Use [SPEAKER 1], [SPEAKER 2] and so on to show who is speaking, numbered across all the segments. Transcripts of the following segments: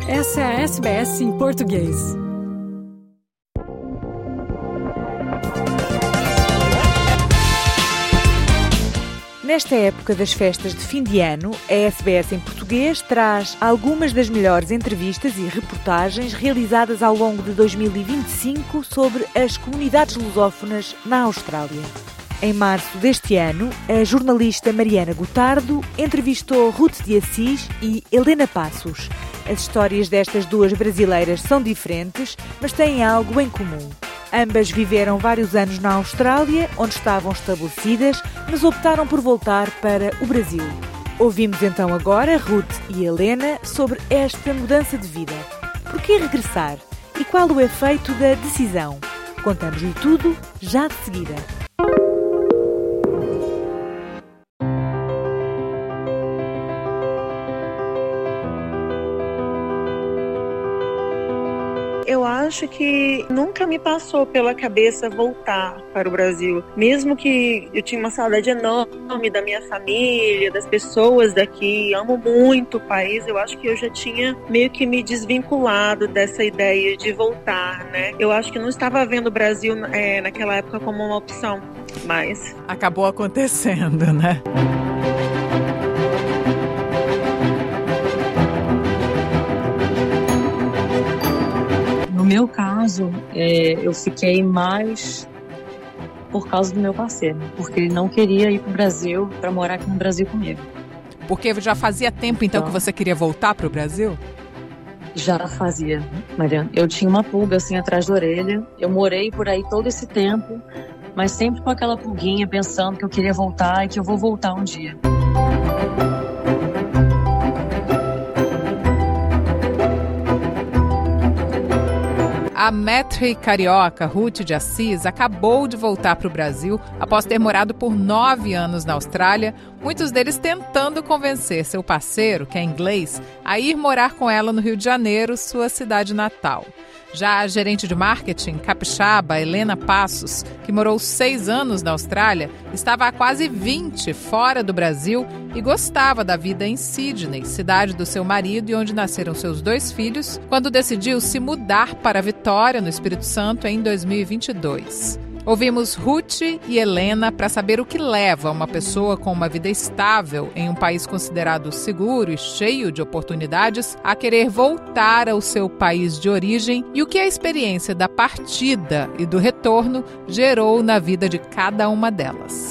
[SPEAKER 1] Essa é a SBS em português.
[SPEAKER 2] Nesta época das festas de fim de ano, a SBS em português traz algumas das melhores entrevistas e reportagens realizadas ao longo de 2025 sobre as comunidades lusófonas na Austrália. Em março deste ano, a jornalista Mariana Gotardo entrevistou Ruth de Assis e Helena Passos. As histórias destas duas brasileiras são diferentes, mas têm algo em comum. Ambas viveram vários anos na Austrália, onde estavam estabelecidas, mas optaram por voltar para o Brasil. Ouvimos então agora Ruth e Helena sobre esta mudança de vida. Por que regressar? E qual o efeito da decisão? Contamos-lhe tudo já de seguida.
[SPEAKER 3] Eu acho que nunca me passou pela cabeça voltar para o Brasil. Mesmo que eu tinha uma saudade enorme da minha família, das pessoas daqui, amo muito o país, eu acho que eu já tinha meio que me desvinculado dessa ideia de voltar, né? Eu acho que não estava vendo o Brasil naquela época como uma opção, mas...
[SPEAKER 4] Acabou acontecendo, né?
[SPEAKER 5] No meu caso, eu fiquei mais por causa do meu parceiro, porque ele não queria ir para o Brasil para morar aqui no Brasil comigo.
[SPEAKER 4] Porque já fazia tempo, então, que você queria voltar para o Brasil?
[SPEAKER 5] Já fazia, Mariana. Eu tinha uma pulga assim atrás da orelha. Eu morei por aí todo esse tempo, mas sempre com aquela pulguinha pensando que eu queria voltar e que eu vou voltar um dia.
[SPEAKER 4] A maître carioca Ruth de Assis acabou de voltar para o Brasil após ter morado por 9 anos na Austrália, muitos deles tentando convencer seu parceiro, que é inglês, a ir morar com ela no Rio de Janeiro, sua cidade natal. Já a gerente de marketing capixaba, Helena Passos, que morou 6 anos na Austrália, estava há quase 20 fora do Brasil e gostava da vida em Sydney, cidade do seu marido e onde nasceram seus 2 filhos, quando decidiu se mudar para Vitória, no Espírito Santo, em 2022. Ouvimos Ruth e Helena para saber o que leva uma pessoa com uma vida estável em um país considerado seguro e cheio de oportunidades a querer voltar ao seu país de origem e o que a experiência da partida e do retorno gerou na vida de cada uma delas.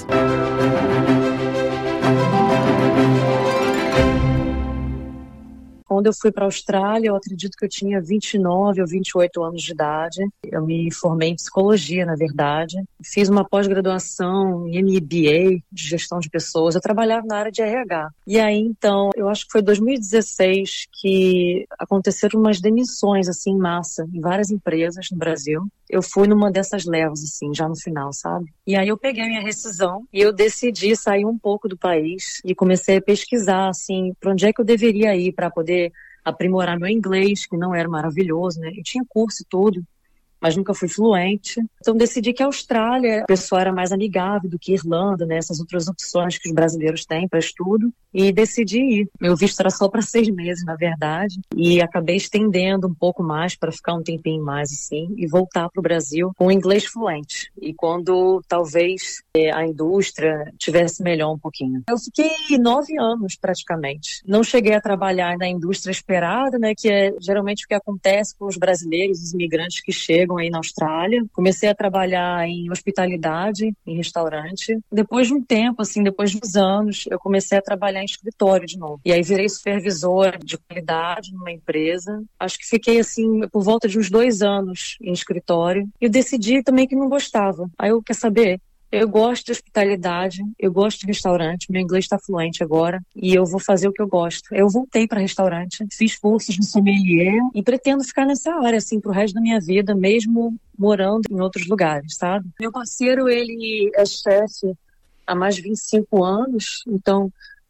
[SPEAKER 5] Quando eu fui para a Austrália, eu acredito que eu tinha 29 ou 28 anos de idade. Eu me formei em psicologia, na verdade. Fiz uma pós-graduação em MBA, de gestão de pessoas. Eu trabalhava na área de RH. E aí, então, eu acho que foi 2016 que aconteceram umas demissões, assim, em massa, em várias empresas no Brasil. Eu fui numa dessas levas, assim, já no final, sabe? E aí eu peguei a minha rescisão e eu decidi sair um pouco do país e comecei a pesquisar, assim, para onde é que eu deveria ir para poder aprimorar meu inglês, que não era maravilhoso, né? Eu tinha curso e tudo, mas nunca fui fluente. Então decidi que a Austrália, a pessoa era mais amigável do que Irlanda, né? Essas outras opções que os brasileiros têm para estudo. E decidi ir. Meu visto era só para 6 meses, na verdade. E acabei estendendo um pouco mais para ficar um tempinho mais assim e voltar para o Brasil com inglês fluente. E quando talvez a indústria tivesse melhor um pouquinho. Eu fiquei 9 anos praticamente. Não cheguei a trabalhar na indústria esperada, né? Que é geralmente o que acontece com os brasileiros, os imigrantes que chegam aí na Austrália. Comecei a trabalhar em hospitalidade, em restaurante. Depois de um tempo, assim, depois de uns anos, eu comecei a trabalhar em escritório de novo. E aí virei supervisora de qualidade numa empresa. Acho que fiquei, assim, por volta de uns 2 anos em escritório. E eu decidi também que não gostava. Aí eu, quer saber? Eu gosto de hospitalidade, eu gosto de restaurante, meu inglês está fluente agora e eu vou fazer o que eu gosto. Eu voltei para restaurante, fiz cursos de sommelier e pretendo ficar nessa área assim pro resto da minha vida, mesmo morando em outros lugares, sabe? Meu parceiro, ele é chefe há mais de 25 anos, então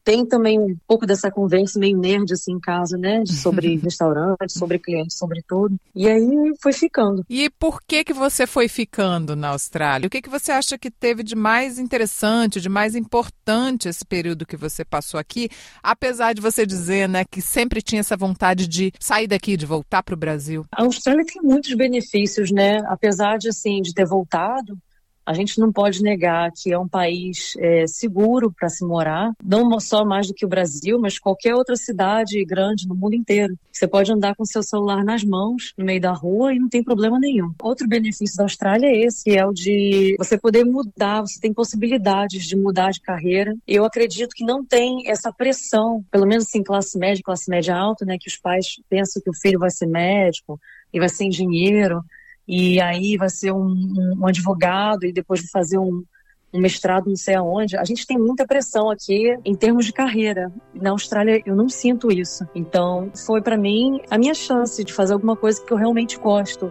[SPEAKER 5] tem também um pouco dessa conversa meio nerd assim em casa, né? Sobre restaurante, sobre clientes, sobre tudo. E aí foi ficando.
[SPEAKER 4] E por que você foi ficando na Austrália? O que você acha que teve de mais interessante, de mais importante esse período que você passou aqui? Apesar de você dizer, né, que sempre tinha essa vontade de sair daqui, de voltar para o Brasil.
[SPEAKER 5] A Austrália tem muitos benefícios, né? Apesar de, assim, de ter voltado, a gente não pode negar que é um país seguro para se morar, não só mais do que o Brasil, mas qualquer outra cidade grande no mundo inteiro. Você pode andar com seu celular nas mãos, no meio da rua, e não tem problema nenhum. Outro benefício da Austrália é esse, é o de você poder mudar, você tem possibilidades de mudar de carreira. Eu acredito que não tem essa pressão, pelo menos assim, classe média alta, né, que os pais pensam que o filho vai ser médico e vai ser engenheiro, e aí vai ser um advogado e depois vai fazer um mestrado não sei aonde. A gente tem muita pressão aqui em termos de carreira. Na Austrália eu não sinto isso. Então foi para mim a minha chance de fazer alguma coisa que eu realmente gosto.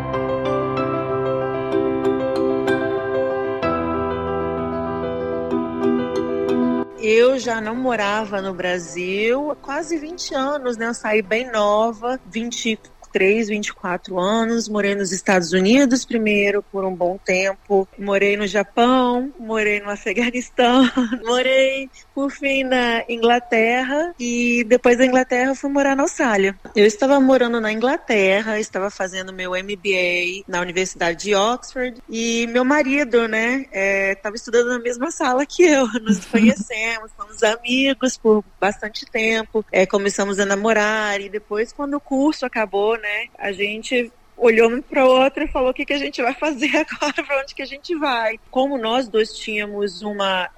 [SPEAKER 3] Eu já não morava no Brasil há quase 20 anos, né? Eu saí bem nova, 23, 24 anos, morei nos Estados Unidos primeiro por um bom tempo, morei no Japão, morei no Afeganistão, morei por fim na Inglaterra e depois da Inglaterra fui morar na Austrália. Eu estava morando na Inglaterra, estava fazendo meu MBA na Universidade de Oxford e meu marido, né, estava estudando na mesma sala que eu, nos conhecemos, fomos amigos por bastante tempo, começamos a namorar e depois quando o curso acabou, né, a gente olhou um para o outro e falou o que a gente vai fazer agora, para onde que a gente vai. Como nós dois tínhamos o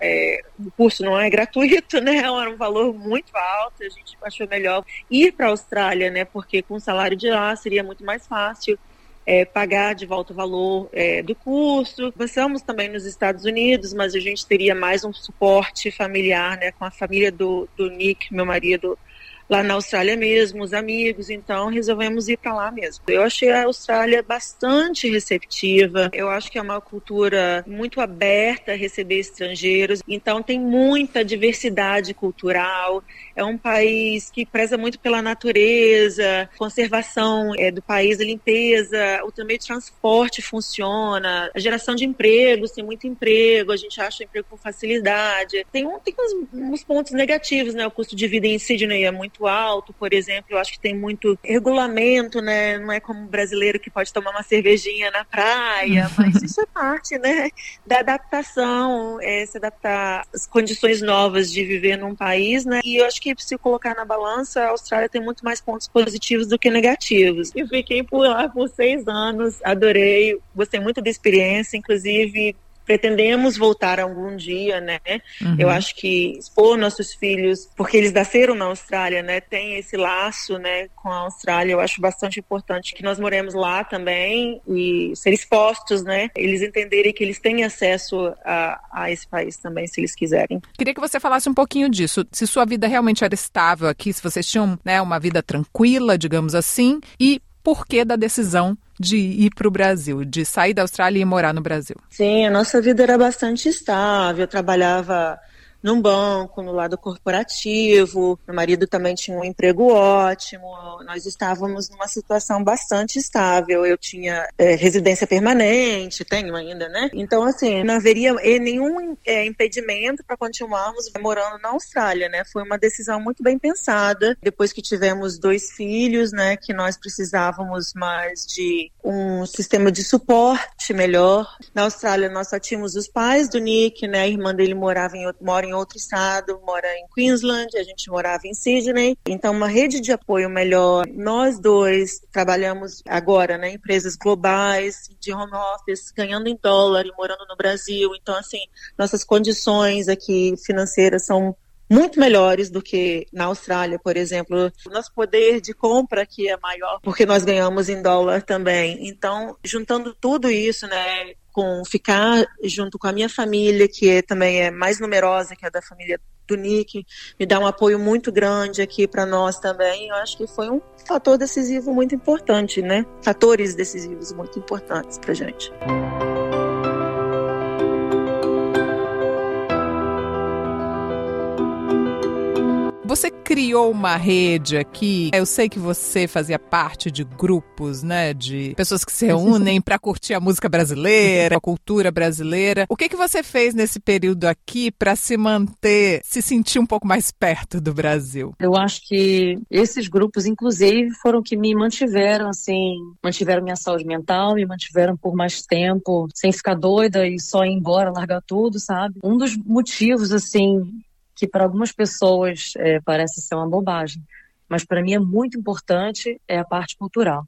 [SPEAKER 3] curso não é gratuito, né, era um valor muito alto, a gente achou melhor ir para a Austrália, né, porque com o salário de lá seria muito mais fácil pagar de volta o valor do curso. Passamos também nos Estados Unidos, mas a gente teria mais um suporte familiar, né, com a família do Nick, meu marido, lá na Austrália mesmo, os amigos, então resolvemos ir para lá mesmo. Eu achei a Austrália bastante receptiva, eu acho que é uma cultura muito aberta a receber estrangeiros, então tem muita diversidade cultural, é um país que preza muito pela natureza, conservação do país, a limpeza, o meio de transporte funciona, a geração de empregos, tem muito emprego, a gente acha emprego com facilidade. Tem uns pontos negativos, né? O custo de vida em Sydney é muito alto, por exemplo, eu acho que tem muito regulamento, né? Não é como o brasileiro que pode tomar uma cervejinha na praia, mas isso é parte, né, da adaptação, se adaptar às condições novas de viver num país, né? E eu acho que se colocar na balança, a Austrália tem muito mais pontos positivos do que negativos. Eu fiquei por lá por 6 anos, adorei, gostei muito da experiência, inclusive pretendemos voltar algum dia, né? Uhum. Eu acho que expor nossos filhos, porque eles nasceram na Austrália, né? Tem esse laço, né, com a Austrália. Eu acho bastante importante que nós moremos lá também e ser expostos, né? Eles entenderem que eles têm acesso a esse país também, se eles quiserem.
[SPEAKER 4] Queria que você falasse um pouquinho disso. Se sua vida realmente era estável aqui, se vocês tinham, né, uma vida tranquila, digamos assim, e por que da decisão de ir para o Brasil, de sair da Austrália e morar no Brasil?
[SPEAKER 3] Sim, a nossa vida era bastante estável. Eu trabalhava num banco, no lado corporativo, meu marido também tinha um emprego ótimo, nós estávamos numa situação bastante estável, eu tinha residência permanente, tenho ainda, né? Então, assim, não haveria nenhum impedimento para continuarmos morando na Austrália, né? Foi uma decisão muito bem pensada, depois que tivemos 2 filhos, né, que nós precisávamos mais de um sistema de suporte melhor. Na Austrália, nós só tínhamos os pais do Nick, né? A irmã dele mora em outro estado, mora em Queensland, a gente morava em Sydney, então uma rede de apoio melhor. Nós dois trabalhamos agora, né, em empresas globais, de home office, ganhando em dólar e morando no Brasil, então assim, nossas condições aqui financeiras são muito melhores do que na Austrália, por exemplo. O nosso poder de compra aqui é maior, porque nós ganhamos em dólar também. Então, juntando tudo isso, né, com ficar junto com a minha família, que também é mais numerosa que a da família do Nick, me dá um apoio muito grande aqui para nós também. Eu acho que foi um fator decisivo muito importante, né? Fatores decisivos muito importantes pra gente.
[SPEAKER 4] Você criou uma rede aqui. Eu sei que você fazia parte de grupos, né, de pessoas que se reúnem para curtir a música brasileira, a cultura brasileira. O que você fez nesse período aqui para se manter, se sentir um pouco mais perto do Brasil?
[SPEAKER 5] Eu acho que esses grupos, inclusive, foram que me mantiveram, assim, mantiveram minha saúde mental, me mantiveram por mais tempo, sem ficar doida e só ir embora, largar tudo, sabe? Um dos motivos, assim, que para algumas pessoas parece ser uma bobagem, mas para mim é muito importante, é a parte cultural.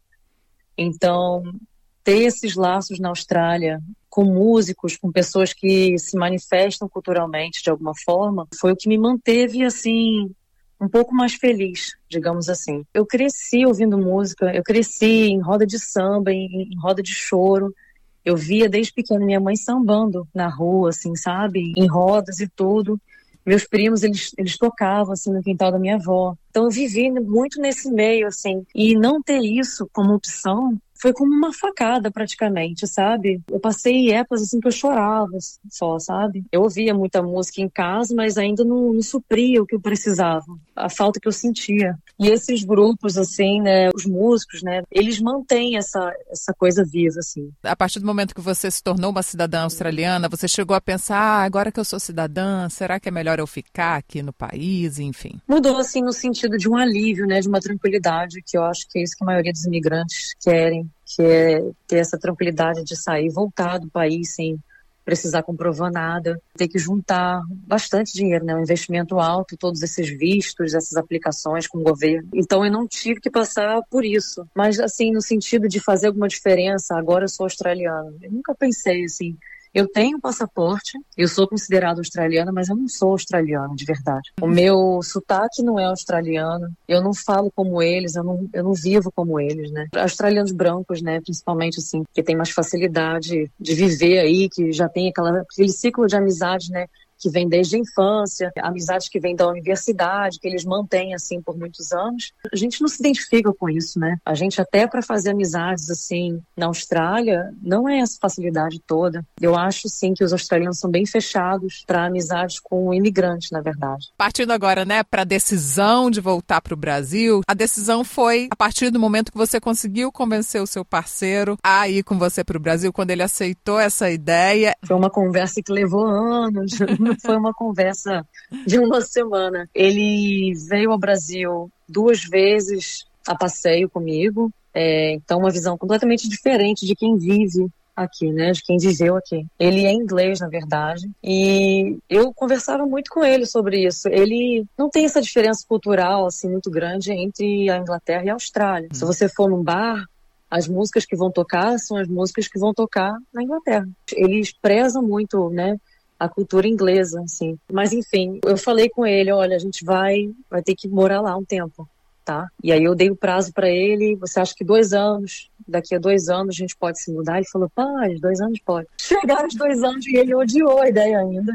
[SPEAKER 5] Então, ter esses laços na Austrália com músicos, com pessoas que se manifestam culturalmente de alguma forma, foi o que me manteve, assim, um pouco mais feliz, digamos assim. Eu cresci ouvindo música, eu cresci em roda de samba, em roda de choro. Eu via desde pequena minha mãe sambando na rua, assim, sabe? Em rodas e tudo. Meus primos, eles tocavam, assim, no quintal da minha avó. Então eu vivi muito nesse meio, assim. E não ter isso como opção foi como uma facada, praticamente, sabe? Eu passei épocas, assim, que eu chorava só, sabe? Eu ouvia muita música em casa, mas ainda não supria o que eu precisava, a falta que eu sentia. E esses grupos, assim, né, os músicos, né, eles mantêm essa coisa viva, assim.
[SPEAKER 4] A partir do momento que você se tornou uma cidadã australiana, você chegou a pensar, agora que eu sou cidadã, será que é melhor eu ficar aqui no país, enfim?
[SPEAKER 5] Mudou, assim, no sentido de um alívio, né, de uma tranquilidade, que eu acho que é isso que a maioria dos imigrantes querem, que é ter essa tranquilidade de sair e voltar do país sem precisar comprovar nada, ter que juntar bastante dinheiro, né? Um investimento alto, todos esses vistos, essas aplicações com o governo. Então eu não tive que passar por isso. Mas assim, no sentido de fazer alguma diferença, agora eu sou australiana. Eu nunca pensei assim. Eu tenho passaporte, eu sou considerada australiana, mas eu não sou australiana de verdade. O meu sotaque não é australiano, eu não falo como eles, eu não vivo como eles, né? Australianos brancos, né, principalmente assim, que tem mais facilidade de viver aí, que já tem aquele ciclo de amizade, né, que vem desde a infância, amizades que vêm da universidade, que eles mantêm, assim, por muitos anos. A gente não se identifica com isso, né? A gente até para fazer amizades, assim, na Austrália, não é essa facilidade toda. Eu acho, sim, que os australianos são bem fechados para amizades com imigrantes, na verdade.
[SPEAKER 4] Partindo agora, né, para a decisão de voltar para o Brasil, a decisão foi a partir do momento que você conseguiu convencer o seu parceiro a ir com você para o Brasil, quando ele aceitou essa ideia.
[SPEAKER 5] Foi uma conversa que levou anos. Foi uma conversa de uma semana. Ele veio ao Brasil 2 vezes a passeio comigo. Então, uma visão completamente diferente de quem vive aqui, né? De quem viveu aqui. Ele é inglês, na verdade. E eu conversava muito com ele sobre isso. Ele não tem essa diferença cultural, assim, muito grande entre a Inglaterra e a Austrália. Se você for num bar, as músicas que vão tocar são as músicas que vão tocar na Inglaterra. Eles prezam muito, né, a cultura inglesa, assim. Mas, enfim, eu falei com ele, olha, a gente vai ter que morar lá um tempo, tá? E aí eu dei o prazo para ele, você acha que 2 anos, daqui a 2 anos a gente pode se mudar? Ele falou, pai, 2 anos pode. Chegaram os 2 anos e ele odiou a ideia ainda.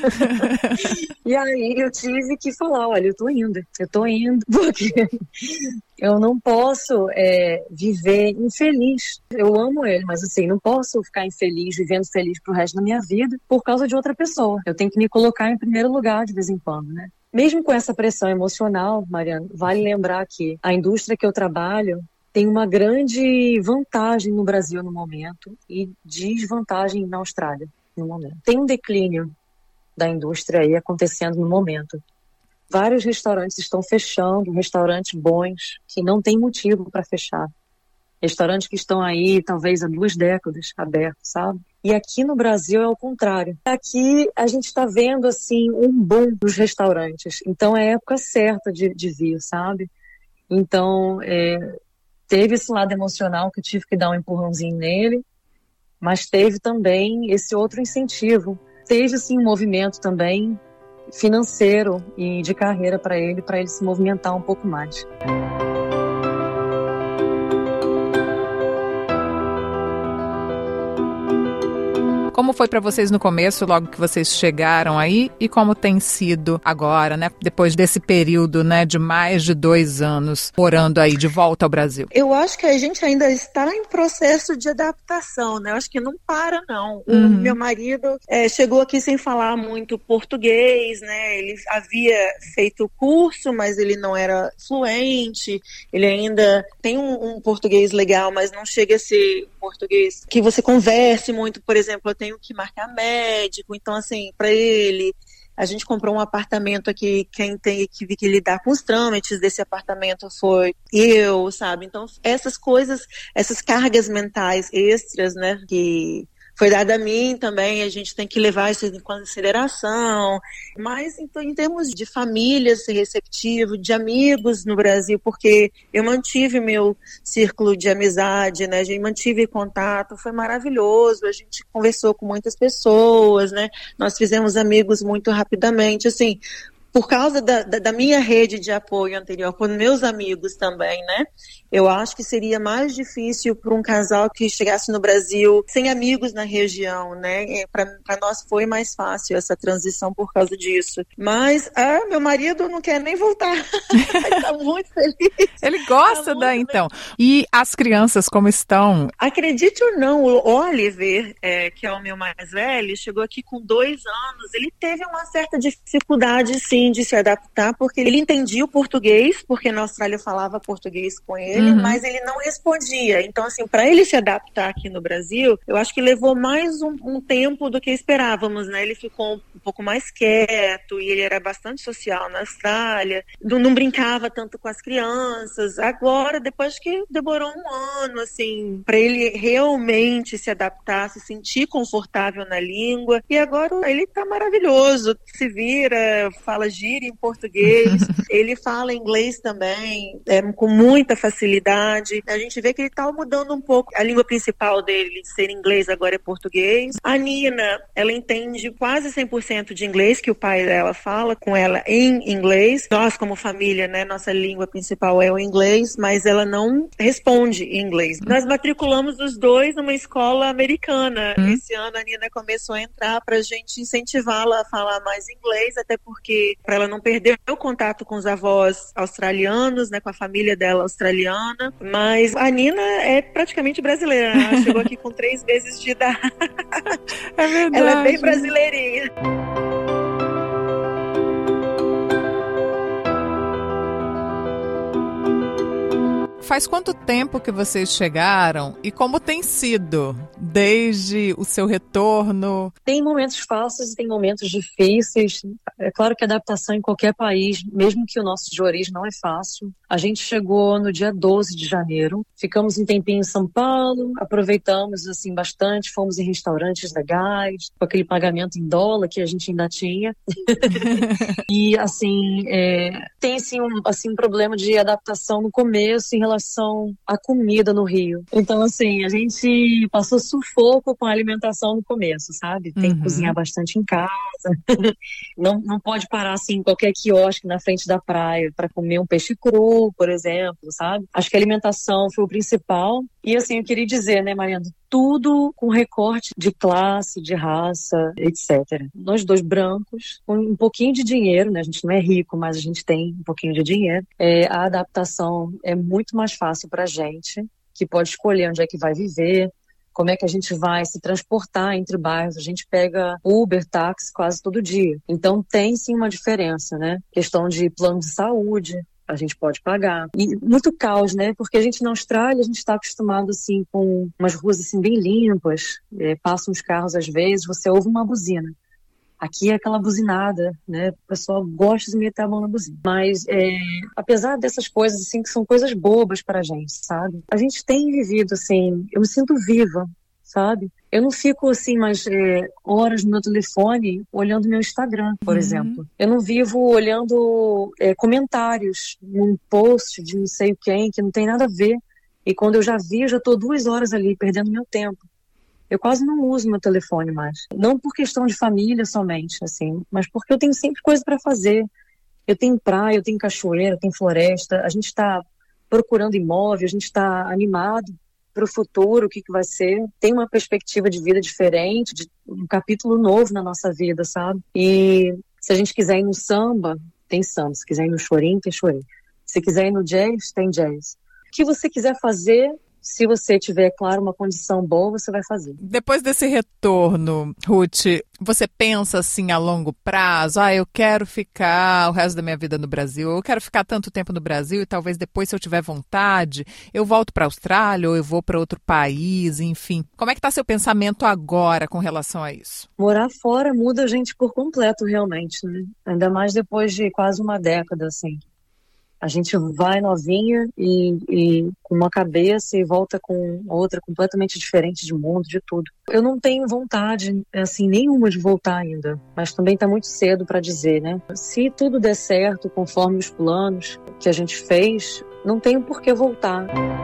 [SPEAKER 5] E aí eu tive que falar, olha, eu tô indo, porque eu não posso viver infeliz. Eu amo ele, mas assim, não posso ficar infeliz, vivendo feliz pro resto da minha vida por causa de outra pessoa. Eu tenho que me colocar em primeiro lugar de vez em quando, né? Mesmo com essa pressão emocional, Mariana, vale lembrar que a indústria que eu trabalho tem uma grande vantagem no Brasil no momento e desvantagem na Austrália no momento. Tem um declínio da indústria aí acontecendo no momento. Vários restaurantes estão fechando, restaurantes bons, que não tem motivo para fechar. Restaurantes que estão aí, talvez, há 2 décadas abertos, sabe? E aqui no Brasil é o contrário. Aqui a gente está vendo, assim, um boom dos restaurantes. Então é a época certa de vir, sabe? Então, teve esse lado emocional que eu tive que dar um empurrãozinho nele, mas teve também esse outro incentivo. Teve, assim, um movimento também financeiro e de carreira para ele se movimentar um pouco mais.
[SPEAKER 4] Como foi para vocês no começo, logo que vocês chegaram aí, e como tem sido agora, né? Depois desse período, né, de mais de 2 anos morando aí de volta ao Brasil?
[SPEAKER 3] Eu acho que a gente ainda está em processo de adaptação, né? Eu acho que não para, não. O meu marido chegou aqui sem falar muito português, né? Ele havia feito o curso, mas ele não era fluente. Ele ainda tem um português legal, mas não chega a ser português que você converse muito. Por exemplo, eu tenho que marcar médico, então assim, para ele, a gente comprou um apartamento aqui, quem tem que lidar com os trâmites desse apartamento foi eu, sabe? Então, essas coisas, essas cargas mentais extras, né, que foi dada a mim também, a gente tem que levar isso em consideração. Mas, então, em termos de família ser receptivo, de amigos no Brasil, porque eu mantive meu círculo de amizade, né? A gente mantive contato, foi maravilhoso. A gente conversou com muitas pessoas, né? Nós fizemos amigos muito rapidamente, assim, por causa da minha rede de apoio anterior, por meus amigos também, né? Eu acho que seria mais difícil para um casal que chegasse no Brasil sem amigos na região, né? Para nós foi mais fácil essa transição por causa disso. Mas meu marido não quer nem voltar. Ele está muito feliz.
[SPEAKER 4] Ele gosta então. E as crianças como estão?
[SPEAKER 3] Acredite ou não, o Oliver, que é o meu mais velho, chegou aqui com 2 anos. Ele teve uma certa dificuldade, sim, de se adaptar, porque ele entendia o português, porque na Austrália eu falava português com ele, mas ele não respondia. Então, assim, para ele se adaptar aqui no Brasil, eu acho que levou mais um tempo do que esperávamos, né? Ele ficou um pouco mais quieto e ele era bastante social na Austrália, não brincava tanto com as crianças. Agora, depois que demorou 1 ano, assim, para ele realmente se adaptar, se sentir confortável na língua, e agora ele tá maravilhoso, se vira, fala gíria em português, ele fala inglês também, com muita facilidade. A gente vê que ele está mudando um pouco a língua principal dele, de ser inglês, agora é português. A Nina, ela entende quase 100% de inglês, que o pai dela fala com ela em inglês. Nós, como família, né, nossa língua principal é o inglês, mas ela não responde em inglês. Nós matriculamos os dois numa escola americana. Esse ano a Nina começou a entrar para a gente incentivá-la a falar mais inglês, até porque para ela não perder o contato com os avós australianos, né, com a família dela australiana. Mas a Nina é praticamente brasileira, né? Ela chegou aqui com 3 meses de idade.
[SPEAKER 4] É verdade.
[SPEAKER 3] Ela é bem brasileirinha.
[SPEAKER 4] Faz quanto tempo que vocês chegaram e como tem sido desde o seu retorno?
[SPEAKER 5] Tem momentos fáceis e tem momentos difíceis. É claro que a adaptação em qualquer país, mesmo que o nosso de origem, não é fácil. A gente chegou no dia 12 de janeiro, ficamos um tempinho em São Paulo, aproveitamos assim bastante, fomos em restaurantes legais, com aquele pagamento em dólar que a gente ainda tinha. E assim, tem sim um problema de adaptação no começo em relação à comida no Rio. Então assim, a gente passou sufoco com a alimentação no começo, sabe? Tem que cozinhar bastante em casa. Não pode parar assim em qualquer quiosque na frente da praia para comer um peixe cru, por exemplo, sabe? Acho que a alimentação foi o principal. E assim, eu queria dizer, né, Mariana, tudo com recorte de classe, de raça, etc. Nós dois brancos, com um pouquinho de dinheiro, né? A gente não é rico, mas a gente tem um pouquinho de dinheiro. A adaptação é muito mais fácil para a gente, que pode escolher onde é que vai viver, como é que a gente vai se transportar entre bairros. A gente pega Uber, táxi quase todo dia. Então tem sim uma diferença, né? Questão de plano de saúde, a gente pode pagar. E muito caos, né? Porque a gente na Austrália, a gente está acostumado assim com umas ruas assim bem limpas, passam os carros às vezes, você ouve uma buzina. Aqui é aquela buzinada, né? O pessoal gosta de meter a mão na buzina. Mas, apesar dessas coisas, assim, que são coisas bobas pra gente, sabe? A gente tem vivido, assim, eu me sinto viva, sabe? Eu não fico, assim, mais horas no meu telefone olhando meu Instagram, por exemplo. Eu não vivo olhando comentários num post de não sei quem, que não tem nada a ver. E quando eu já vi, eu já tô 2 horas ali, perdendo meu tempo. Eu quase não uso meu telefone mais. Não por questão de família somente, assim, mas porque eu tenho sempre coisa para fazer. Eu tenho praia, eu tenho cachoeira, eu tenho floresta. A gente está procurando imóvel, a gente está animado para o futuro, o que vai ser. Tem uma perspectiva de vida diferente, de um capítulo novo na nossa vida, sabe? E se a gente quiser ir no samba, tem samba. Se quiser ir no chorinho, tem chorinho. Se quiser ir no jazz, tem jazz. O que você quiser fazer, se você tiver, claro, uma condição boa, você vai fazer.
[SPEAKER 4] Depois desse retorno, Ruth, você pensa assim a longo prazo, eu quero ficar o resto da minha vida no Brasil, eu quero ficar tanto tempo no Brasil e talvez depois, se eu tiver vontade, eu volto para a Austrália ou eu vou para outro país, enfim. Como é que está seu pensamento agora com relação a isso?
[SPEAKER 5] Morar fora muda a gente por completo, realmente, né? Ainda mais depois de quase uma década, assim. A gente vai novinha e com uma cabeça e volta com outra completamente diferente de mundo, de tudo. Eu não tenho vontade, assim, nenhuma de voltar ainda, mas também está muito cedo para dizer, né? Se tudo der certo, conforme os planos que a gente fez, não tenho por que voltar.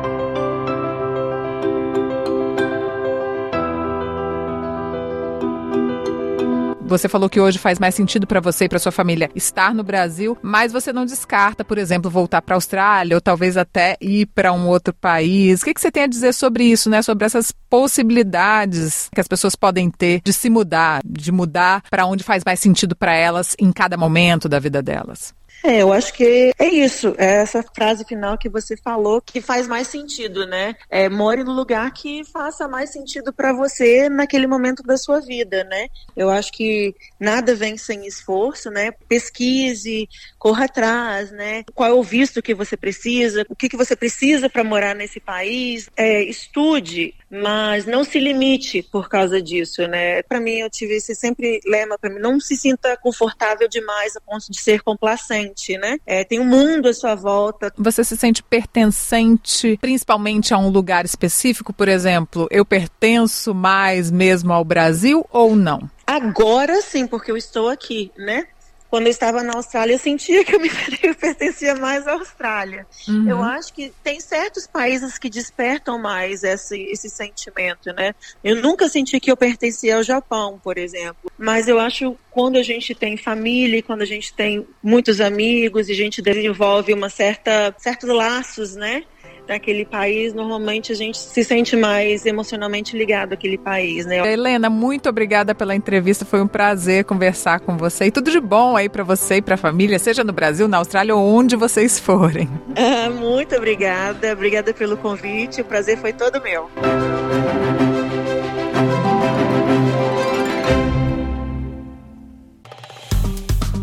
[SPEAKER 4] Você falou que hoje faz mais sentido para você e para sua família estar no Brasil, mas você não descarta, por exemplo, voltar para a Austrália ou talvez até ir para um outro país. O que você tem a dizer sobre isso, né? Sobre essas possibilidades que as pessoas podem ter de se mudar, de mudar para onde faz mais sentido para elas em cada momento da vida delas?
[SPEAKER 3] Eu acho que é isso, é essa frase final que você falou que faz mais sentido, né? More no lugar que faça mais sentido para você naquele momento da sua vida, né? Eu acho que nada vem sem esforço, né? Pesquise, corra atrás, né? Qual é o visto que você precisa, o que você precisa para morar nesse país, estude, mas não se limite por causa disso, né? Para mim, eu tive esse sempre lema para mim, não se sinta confortável demais a ponto de ser complacente. Né? Tem um mundo à sua volta.
[SPEAKER 4] Você se sente pertencente principalmente a um lugar específico? Por exemplo, eu pertenço mais mesmo ao Brasil ou não?
[SPEAKER 3] Agora sim, porque eu estou aqui, né? Quando eu estava na Austrália, eu sentia que eu pertencia mais à Austrália. Uhum. Eu acho que tem certos países que despertam mais esse sentimento, né? Eu nunca senti que eu pertencia ao Japão, por exemplo. Mas eu acho que quando a gente tem família, quando a gente tem muitos amigos e a gente desenvolve certos laços, né? Daquele país, normalmente a gente se sente mais emocionalmente ligado àquele país, né?
[SPEAKER 4] Helena, muito obrigada pela entrevista, foi um prazer conversar com você e tudo de bom aí para você e para a família, seja no Brasil, na Austrália ou onde vocês forem.
[SPEAKER 3] Muito obrigada pelo convite, o prazer foi todo meu.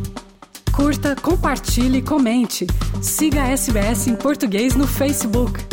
[SPEAKER 1] Curta, compartilhe, comente. Siga a SBS em português no Facebook.